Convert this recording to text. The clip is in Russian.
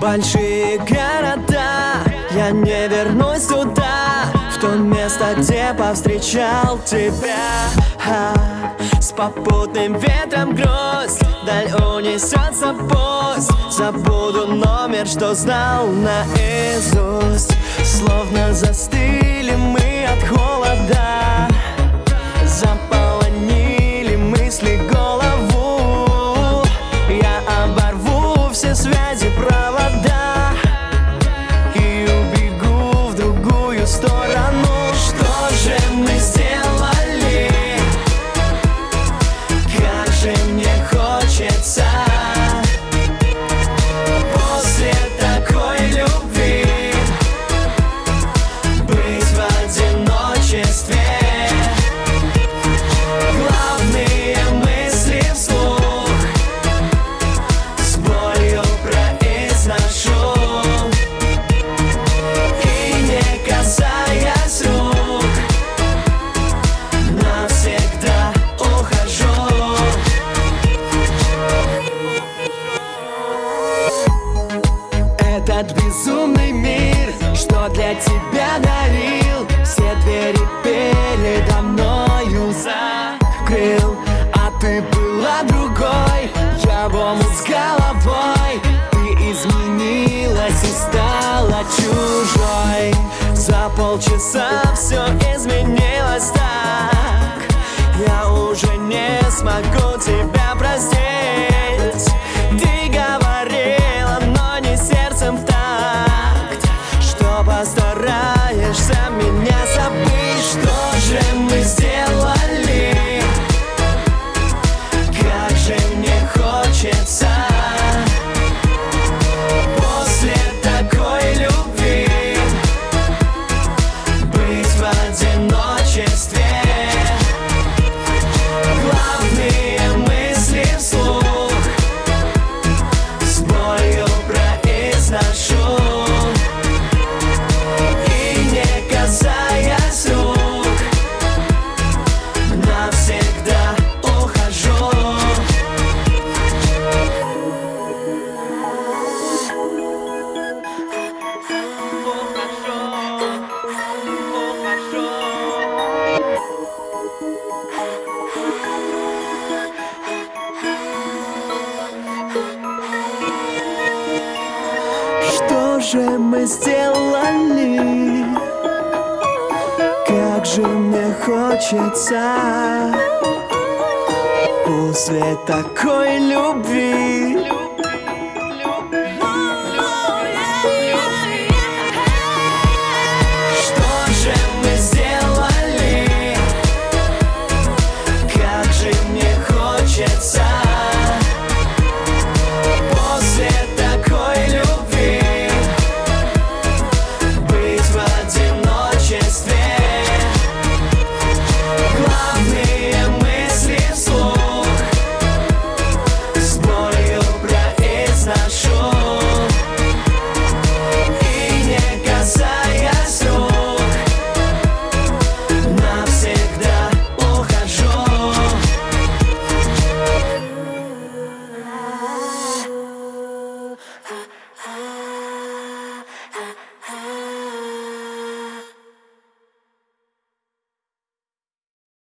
большие города, я не вернусь туда, в то место, где повстречал тебя. С попутным ветром грусть вдаль унесется пусть. Забуду номер, что знал наизусть. Словно застыли мы от холода, заполонили мысли голову. Я оборву все связи, провода и убегу в другую сторону. Что же мы сделали? Как же мне хочется после такой любви быть в одиночестве. Главные мысли вслух с болью произношу и, не касаясь рук, навсегда ухожу. Этот безумный мир, что для тебя дарил, все двери передо мною закрыл. А ты была другой, я в омут с головой. Ты изменилась и стала чужой. За полчаса все изменилось так, я уже не смогу тебя простить. Ты говорила, но не сердцем в такт, что постараешься меня забыть. Что же мы сделали? Как же мне хочется после такой любви быть в одиночестве. Главные мысли вслух с болью произношу и, не касаясь рук, навсегда ухожу. Что же мы сделали? Как же мне хочется после такой любви